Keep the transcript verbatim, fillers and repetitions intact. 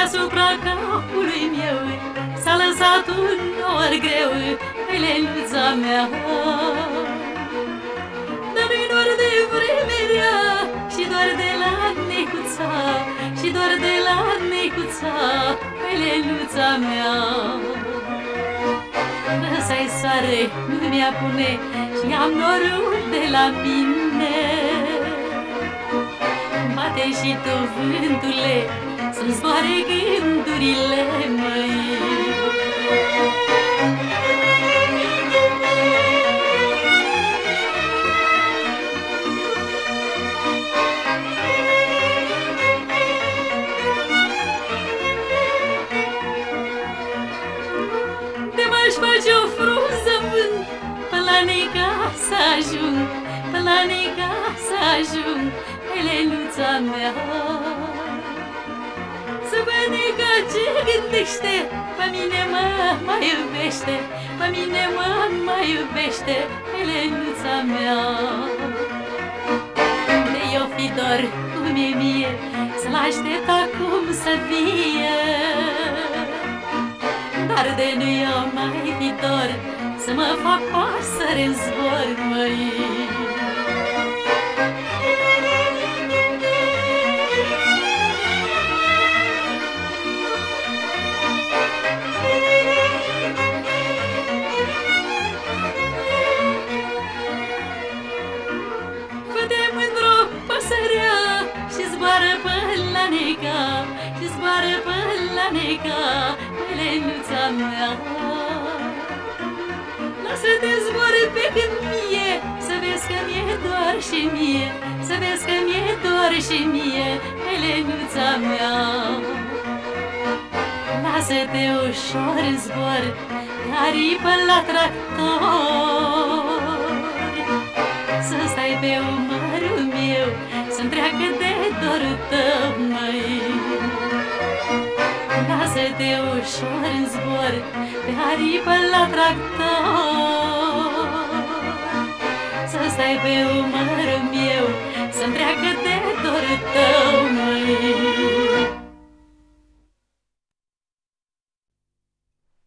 deasupra capului meu s-a lăsat un nor greu, Elenuța mea. Dar-i doar de vremerea și doar de la necuța, și doar de la necuța, Elenuța mea. Lăsa-i soare, nu mi-a pune și am norul de la mine. Bate și tu, vântule, să-mi zboare gândurile, măi. De m-aș face o frunză în vânt, până la Nica să ajung, până la Nica să ajung, Elenuța mea. Să văd Nica ce gândește, pe mine mă mai iubește, pe mine mă mai iubește, Elenuța mea. De-i-o fi dor cum e mie, să-l aștept acum să fie, dar de nu-i o mai fi dor, să mă fac pasăre în zbor, măi. Și zboară până la Nica, și zboară până la Nica, Elenuța mea. Lasă-te zboară pe când mie, să vezi că mi-e doar și mie, să vezi că mi-e doar și mie, Elenuța mea. Lasă-te ușor în zbor, aripă la tractor, să stai pe umărul meu, să-mi treacă de dorul tău, măi. Lasă-te ușor în zbor, pe aripă la tractor, să stai pe umărul meu, să-mi treacă de dorul tău.